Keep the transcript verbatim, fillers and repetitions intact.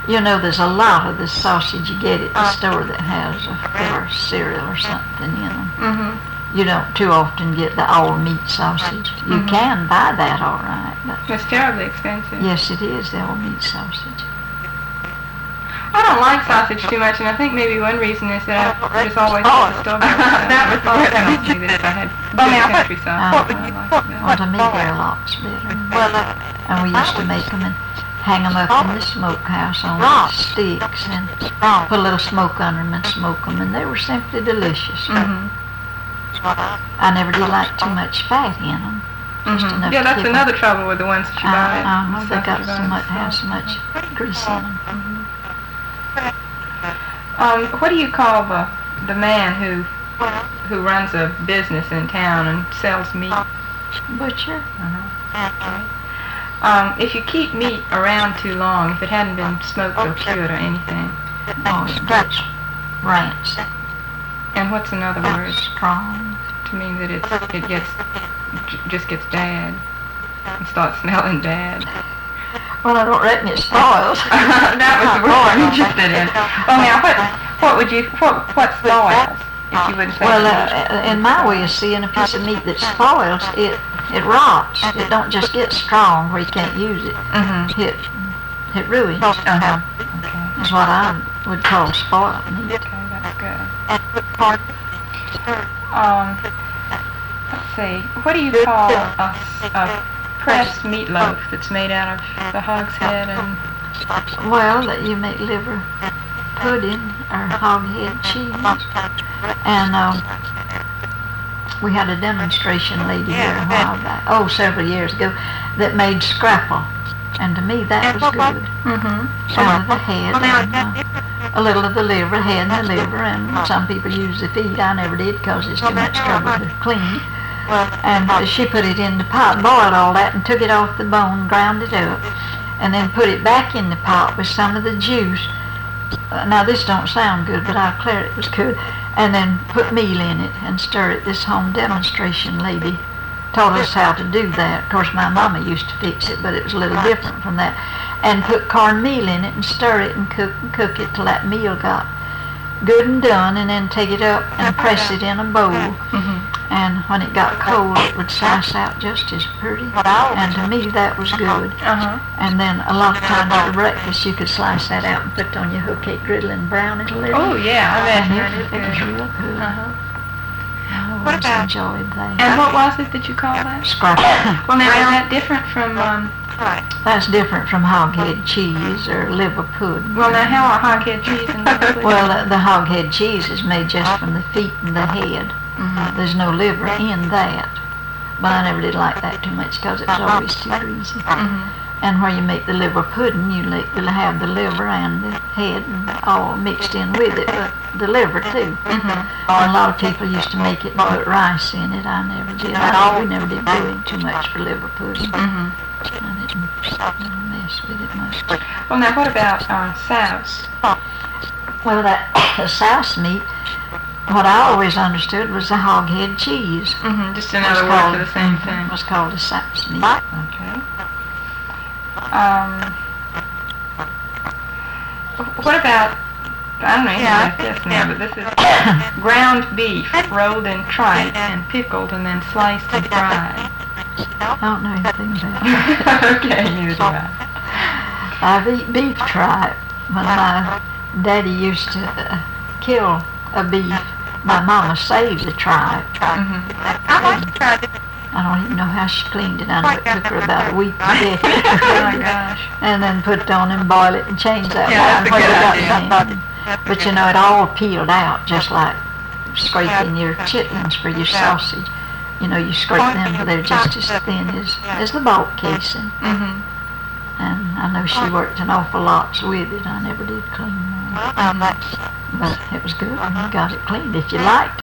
You know, there's a lot of the sausage you get at the store that has a filler cereal or something in them. Mm-hmm. You don't too often get the all meat sausage. You Mhm. can buy that all right, but It's terribly expensive. yes, it is the all meat sausage. I don't like sausage too much, and I think maybe one reason is that I just always had the stove. That was the penalty that if I had good country sausage, I liked that. Well, to me, they're lots better. And we used to make them and hang them up in the smokehouse on the sticks and put a little smoke under them and smoke them, and they were simply delicious. Mm-hmm. I never did like too much fat in them. Just Mm-hmm. enough Yeah, to that's keep 'em- another trouble with the ones that you buy. Uh, uh, the they got sausage so buns. much, have so much grease in them. Mhm. Um, what do you call the the man who who runs a business in town and sells meat? Butcher? Okay. Um, if you keep meat around too long, if it hadn't been smoked or cured or anything, Oh, it gets ranch. and what's another word Strong. to mean that it's it gets j- just gets bad and starts smelling bad? Well, I don't reckon it spoils. That was the word I'm interested in. Well, now what what would you what what spoils if you wouldn't say? Well, that? uh, in my way of seeing, a piece of meat that spoils, it it rots. It don't just get strong where you can't use it. Mhm. It it ruins. Uh-huh. Okay. Is what I would call spoiled meat. Okay, that's good. Um, let's see. What do you call a, a pressed meatloaf that's made out of the hog's head and? Well, that you make liver pudding or hog head cheese. And um, we had a demonstration lady here a while back, oh, several years ago, that made scrapple. And to me, that was good. Mm-hmm. Some of the head and uh, a little of the liver, head and the liver, and some people use the feet. I never did because it's too much trouble to clean. And uh, she put it in the pot, boiled all that, and took it off the bone, ground it up, and then put it back in the pot with some of the juice. Uh, now this don't sound good, but I'll declare it was good. And then put meal in it and stir it. This home demonstration lady taught us how to do that. Of course, my mama used to fix it, but it was a little different from that. And put cornmeal in it and stir it and cook and cook it till that meal got good and done, and then take it up and press it in a bowl. Mm-hmm. And when it got cold, it would slice out just as pretty. And to me, that was good. Uh-huh. And then a lot of times for breakfast, you could slice that out and put it on your hook cake griddle and brown it a little. Oh yeah, I And bet it, it was real good. Uh-huh. I always enjoyed that. And what was it that you called that? Scrapple. Well, now is that different from? Um, That's different from hoghead cheese or liver pudding. well, now how are hoghead cheese and liver pudding? Well, the, the hoghead cheese is made just from the feet and the head. Mhm. There's no liver in that. But I never did like that too much because it was always too greasy. Mhm. And where you make the liver pudding, you like, you'll have the liver and the head and all mixed in with it, but the liver too. Mhm. A lot of people used to make it and put rice in it. I never did. I, we never did do it too much for liver pudding. Mhm. I didn't, I didn't mess with it much. Well, now what about uh, souse? Well, that souse meat, what I always understood was the hoghead cheese. Mm-hmm. Just It was another word called- for the same It thing. was called a souse meat. Okay. Um, what about, I don't know anything about this now, but this is ground beef rolled in tripe and pickled and then sliced and fried. I don't know anything about it. Okay, neither do I. I've eaten beef tripe. When my daddy used to uh, kill a beef, my mama saved the tripe. Mm-hmm. I like to try this. I don't even know how she cleaned it. I know it took her about a week to get Oh my it. gosh. And then put it on and boil it and change that Yeah, that's a wine when good it got idea. thin. But you know, it all peeled out, just like scraping your chitlins for your sausage. You know, you scrape them, but they're just as thin as, as the bulk casing. Mm-hmm. And I know she worked an awful lot with it. I never did clean one. But it was good when you got it cleaned if you liked